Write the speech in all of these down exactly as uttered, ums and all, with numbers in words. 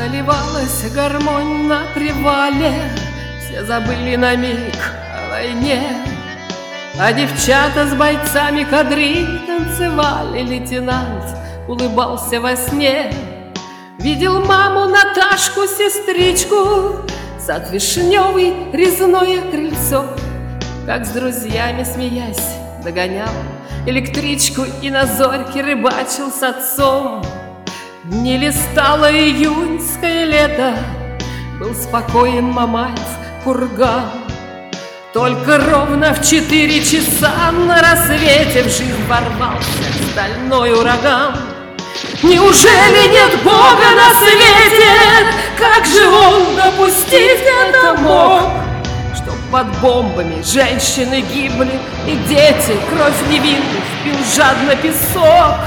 Заливалась гармонь на привале, все забыли на миг о войне. А девчата с бойцами кадриль танцевали, лейтенант улыбался во сне. Видел маму, Наташку, сестричку, сад вишневый, резное крыльцо, как с друзьями, смеясь, догонял электричку и на зорьке рыбачил с отцом. Не листало июньское лето, был спокоен Мамаев курган. Только ровно в четыре часа на рассвете в жизнь ворвался стальной ураган. Неужели нет Бога на свете? Как же Он допустить это мог? Чтоб под бомбами женщины гибли, и дети, кровь невинных, пил жадно песок.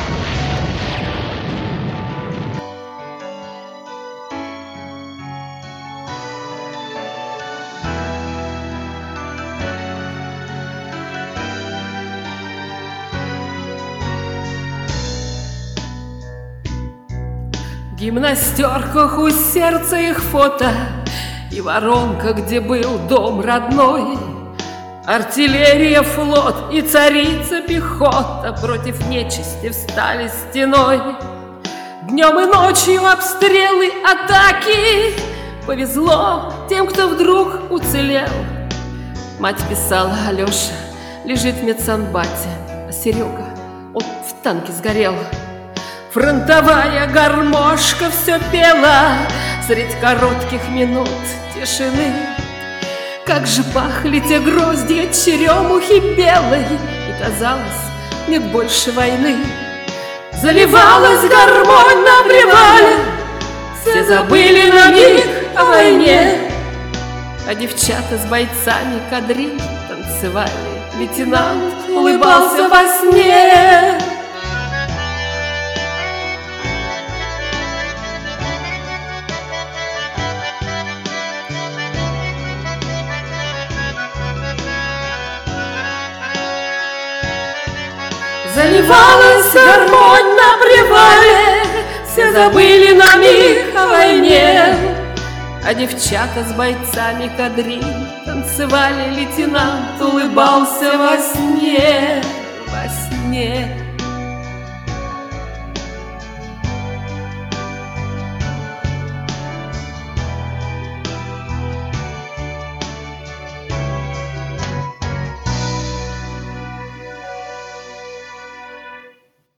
В гимнастерках у сердца их фото, и воронка, где был дом родной. Артиллерия, флот и царица пехота против нечисти встали стеной. Днем и ночью обстрелы, атаки. Повезло тем, кто вдруг уцелел. Мать писала: Алеша лежит в медсанбате, а Серега, он в танке сгорел. Фронтовая гармошка все пела средь коротких минут тишины. Как же пахли те гроздья черемухи белой, и казалось, нет больше войны. Заливалась гармонь на привале, все забыли на миг о войне. А девчата с бойцами кадриль танцевали, лейтенант улыбался во сне. Заливалась гармонь на привале, все забыли на миг о войне. А девчата с бойцами кадриль танцевали, лейтенант улыбался во сне, во сне.